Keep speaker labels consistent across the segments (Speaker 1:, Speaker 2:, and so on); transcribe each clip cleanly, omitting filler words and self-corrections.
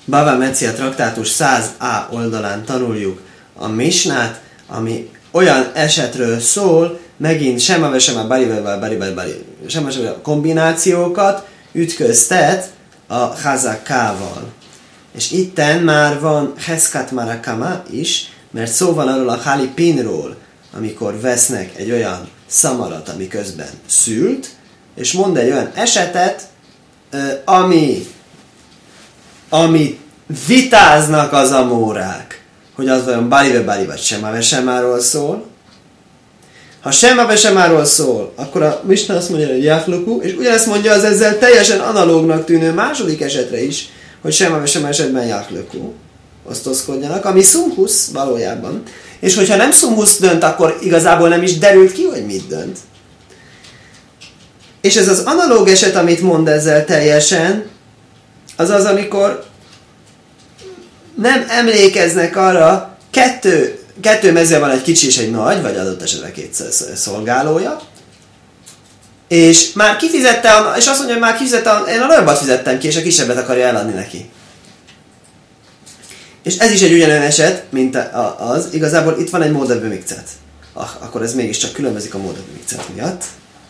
Speaker 1: Bava Metzia traktátus 100a oldalán tanuljuk a misnát, ami olyan esetről szól, megint sema bari kombinációkat ütköztet a hazakával. És itten már van heszkat marakama is, mert szó van arról a halipinról, amikor vesznek egy olyan szamarat, ami közben szült, és mond egy olyan esetet, ami vitáznak az amórák, hogy az vajon bari vagy semáról szól. Ha semáról szól, akkor a Misna azt mondja, hogy jáflokú, és ugyanezt mondja az ezzel teljesen analógnak tűnő második esetre is, hogy sema esetben jáflokú, osztozkodjanak, ami szumhusz valójában. És hogyha nem szumhusz dönt, akkor igazából nem is derült ki, hogy mit dönt. És ez az analóg eset, amit mond ezzel teljesen, az az, amikor nem emlékeznek arra, kettő mező van, egy kicsi és egy nagy, vagy adott esetben két szolgálója, és már kifizette, és azt mondja, hogy már kifizette, én a nagyobbat fizettem ki, és a kisebbet akarja eladni neki. És ez is egy ugyanolyan eset, mint az, igazából itt van egy módebő mikcet. Akkor ez mégiscsak különbözik a módebő mikcet miatt.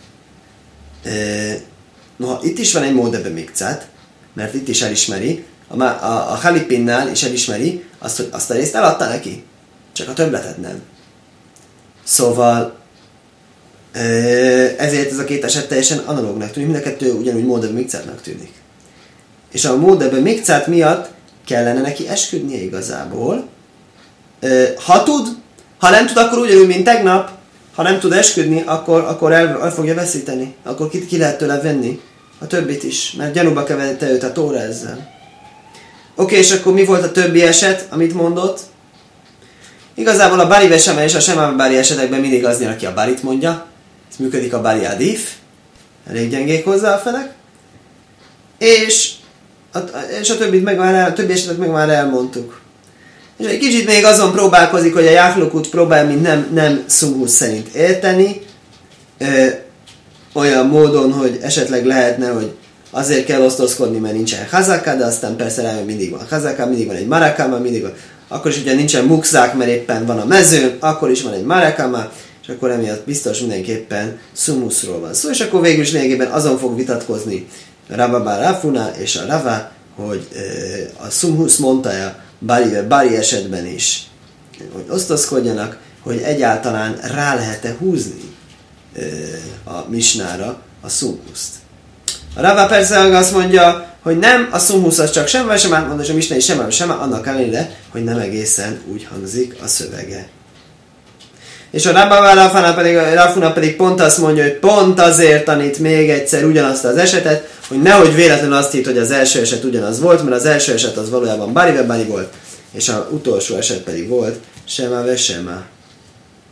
Speaker 1: Noha itt is van egy módebő mikcet, mert itt is elismeri, a halipinnál is elismeri azt, hogy azt a részt eladta neki. Csak a többletet nem. Szóval ezért ez a két eset teljesen analógnak tűnik, mind a kettő ugyanúgy módebő mikcetnek tűnik. És a módebő mikcet miatt kellene neki esküdnie igazából. Ha tud, ha nem tud, akkor ugyanúgy, mint tegnap, ha nem tud esküdni, akkor el fogja veszíteni. Akkor ki lehet tőle venni. A többit is, mert gyanúba keverte őt a Tóra ezzel. Oké, és akkor mi volt a többi eset, amit mondott? Igazából a bari veseme és a sema bari esetekben mindig az nyilván, aki a barit mondja. Ez működik a bari adif. Elég gyengék hozzá a felek. És a többi esetet meg már elmondtuk. És egy kicsit még azon próbálkozik, hogy a jáflokút próbál, mint nem szumhusz szerint érteni. Olyan módon, hogy esetleg lehetne, hogy azért kell osztozkodni, mert nincsen hazaká, de aztán persze rájön, mindig van hazaká, mindig van egy marakama, mindig van. Akkor is ugye nincsen mukzák, mert éppen van a mezőn, akkor is van egy marakama, és akkor emiatt biztos mindenképpen szumhuszról van szó. És akkor végül is lényegében azon fog vitatkozni Rava bar Afuna és a Rava, hogy a szumhusz mondta bari esetben is, hogy osztozkodjanak, hogy egyáltalán rá lehet-e húzni a misnára a szumhuszt. A Rava persze azt mondja, hogy nem, a szumhusz az csak semmi sem átmondja, és a misna is semmi, annak ellenére, hogy nem egészen úgy hangzik a szövege. És a Rafuna pedig pont azt mondja, hogy pont azért tanít még egyszer ugyanazt az esetet, hogy nehogy véletlenül azt hitt, hogy az első eset ugyanaz volt, mert az első eset az valójában bari volt, és az utolsó eset pedig volt sema ve sema.